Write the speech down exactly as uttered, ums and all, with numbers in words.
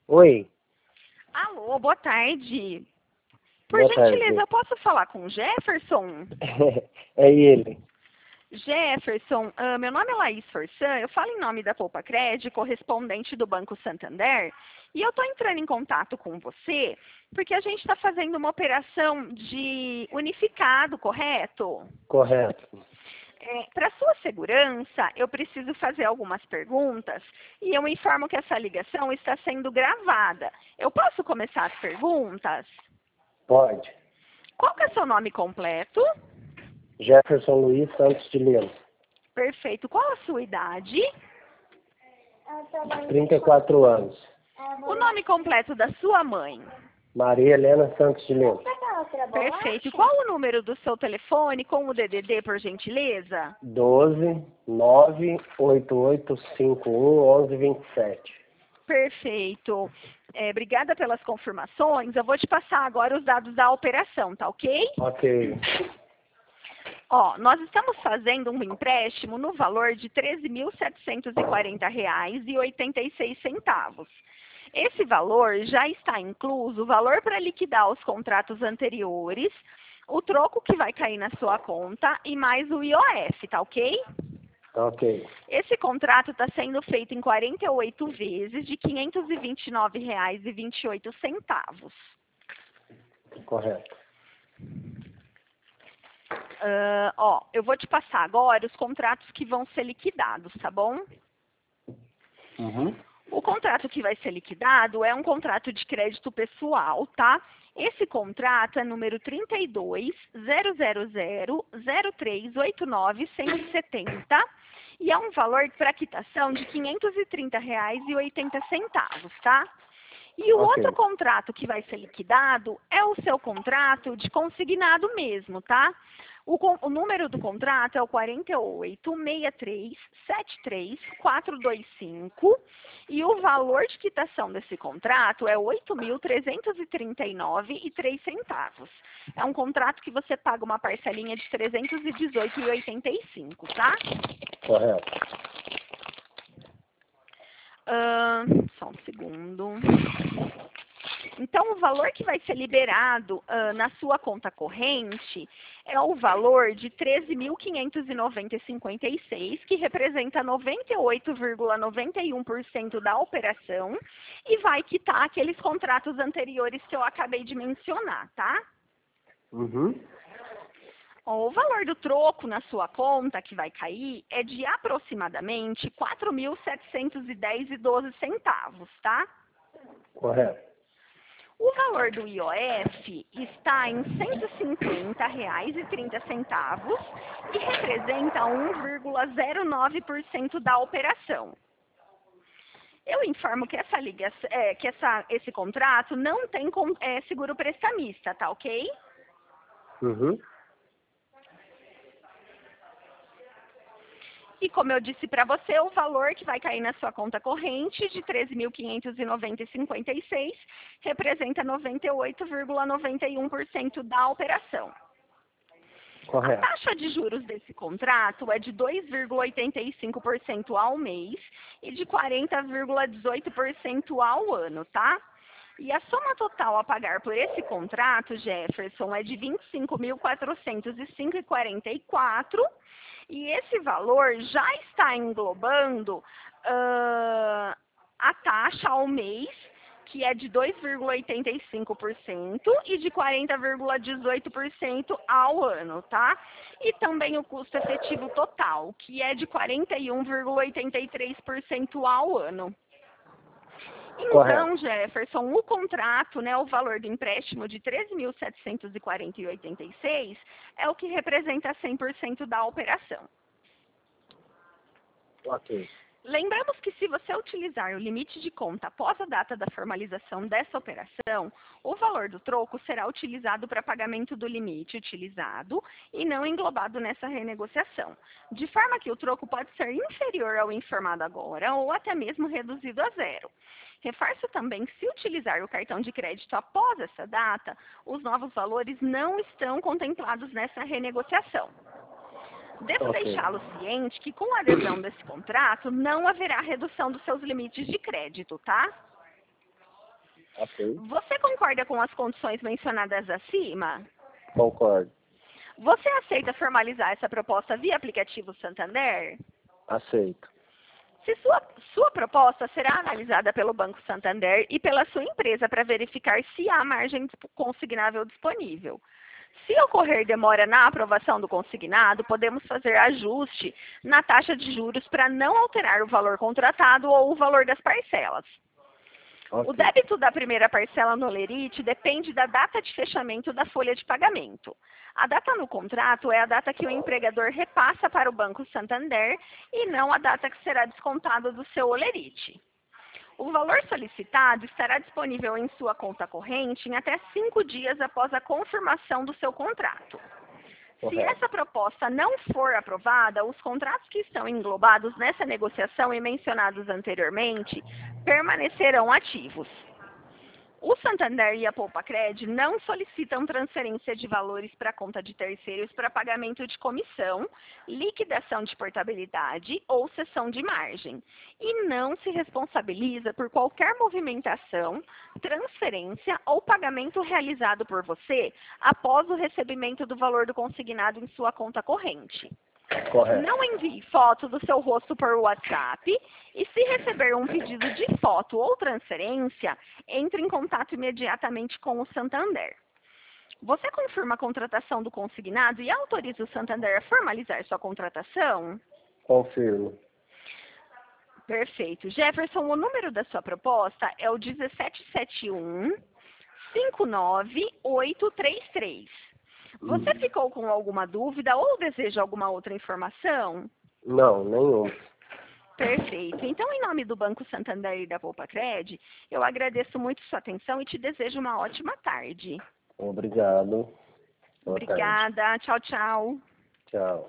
Oi, Alô, boa tarde. Por boa gentileza, tarde. eu posso falar com o Jefferson? É ele. Jefferson, ah, meu nome é Laís Forçan, eu falo em nome da Poupa Cred, correspondente do Banco Santander, e eu estou entrando em contato com você porque a gente está fazendo uma operação de unificado, correto? Correto. É, Para sua segurança, eu preciso fazer algumas perguntas e eu informo que essa ligação está sendo gravada. Eu posso começar as perguntas? Pode. Qual que é seu nome completo? Jefferson Luiz Santos de Lima. Perfeito. Qual a sua idade? trinta e quatro anos. O nome completo da sua mãe? Maria Helena Santos de Lima. Perfeito. E qual o número do seu telefone com o D D D, por gentileza? doze, nove, oito oito cinco um, onze vinte e sete. Perfeito. É, obrigada pelas confirmações. Eu vou te passar agora os dados da operação, tá ok? Ok. Ó, nós estamos fazendo um empréstimo no valor de treze mil setecentos e quarenta reais e oitenta e seis centavos. Esse valor já está incluso o valor para liquidar os contratos anteriores, o troco que vai cair na sua conta e mais o I O F, tá ok? Ok. Esse contrato está sendo feito em quarenta e oito vezes de quinhentos e vinte e nove reais e vinte e oito centavos. Correto. Uh, ó, eu vou te passar agora os contratos que vão ser liquidados, tá bom? Uhum. O contrato que vai ser liquidado é um contrato de crédito pessoal, tá? Esse contrato é número trinta e dois, zero zero zero, zero três oito nove, cento e setenta e é um valor para quitação de quinhentos e trinta reais e oitenta centavos, tá? E o Ok. outro contrato que vai ser liquidado é o seu contrato de consignado mesmo, tá? O, con- o número do contrato é o quatro oito, seis três, sete três, quatro dois cinco e o valor de quitação desse contrato é oito mil trezentos e trinta e nove reais e três centavos. É um contrato que você paga uma parcelinha de trezentos e dezoito reais e oitenta e cinco centavos, tá? Correto. Ahn, só um segundo. Então, o valor que vai ser liberado ah, na sua conta corrente é o valor de treze mil quinhentos e noventa reais e cinquenta e seis centavos, que representa noventa e oito vírgula noventa e um por cento da operação e vai quitar aqueles contratos anteriores que eu acabei de mencionar, tá? Uhum. Ó, o valor do troco na sua conta que vai cair é de aproximadamente quatro mil setecentos e dez reais e doze centavos, tá? Correto. O valor do I O F está em cento e cinquenta reais e trinta centavos e representa um vírgula zero nove por cento da operação. Eu informo que essa ligação, é, que essa, esse contrato não tem com- é, seguro prestamista, tá ok? Uhum. E como eu disse para você, o valor que vai cair na sua conta corrente de treze mil quinhentos e noventa reais e cinquenta e seis centavos representa noventa e oito vírgula noventa e um por cento da operação. A Correto. taxa de juros desse contrato é de dois vírgula oitenta e cinco por cento ao mês e de quarenta vírgula dezoito por cento ao ano, tá? E a soma total a pagar por esse contrato, Jefferson, é de vinte e cinco mil quatrocentos e cinco reais e quarenta e quatro centavos e esse valor já está englobando ah, a taxa ao mês, que é de dois vírgula oitenta e cinco por cento e de quarenta vírgula dezoito por cento ao ano, tá? E também o custo efetivo total, que é de quarenta e um vírgula oitenta e três por cento ao ano. Correto. Então, Jefferson, o contrato, né, o valor do empréstimo de treze mil setecentos e quarenta reais e oitenta e seis é o que representa cem por cento da operação. Ok. Lembramos que se você utilizar o limite de conta após a data da formalização dessa operação, o valor do troco será utilizado para pagamento do limite utilizado e não englobado nessa renegociação, de forma que o troco pode ser inferior ao informado agora ou até mesmo reduzido a zero. Reforço também que se utilizar o cartão de crédito após essa data, os novos valores não estão contemplados nessa renegociação. Devo Ok. deixá-lo ciente que com a adesão desse contrato não haverá redução dos seus limites de crédito, tá? Ok. Você concorda com as condições mencionadas acima? Concordo. Você aceita formalizar essa proposta via aplicativo Santander? Aceito. Se sua, sua proposta será analisada pelo Banco Santander e pela sua empresa para verificar se há margem consignável disponível. Se ocorrer demora na aprovação do consignado, podemos fazer ajuste na taxa de juros para não alterar o valor contratado ou o valor das parcelas. Ok. O débito da primeira parcela no Olerite depende da data de fechamento da folha de pagamento. A data no contrato é a data que o empregador repassa para o Banco Santander e não a data que será descontada do seu Olerite. O valor solicitado estará disponível em sua conta corrente em até cinco dias após a confirmação do seu contrato. Se Correto. essa proposta não for aprovada, os contratos que estão englobados nessa negociação e mencionados anteriormente permanecerão ativos. O Santander e a Poupacred não solicitam transferência de valores para a conta de terceiros para pagamento de comissão, liquidação de portabilidade ou cessão de margem, e não se responsabiliza por qualquer movimentação, transferência ou pagamento realizado por você após o recebimento do valor do consignado em sua conta corrente. Correto. Não envie foto do seu rosto por WhatsApp e, se receber um pedido de foto ou transferência, entre em contato imediatamente com o Santander. Você confirma a contratação do consignado e autoriza o Santander a formalizar sua contratação? Confirmo. Perfeito. Jefferson, o número da sua proposta é o um sete sete um, cinco nove oito três três. Você ficou com alguma dúvida ou deseja alguma outra informação? Não, nenhum. Perfeito. Então, em nome do Banco Santander e da Poupacred, eu agradeço muito sua atenção e te desejo uma ótima tarde. Obrigado. Boa tarde. Obrigada. Tchau, tchau. Tchau.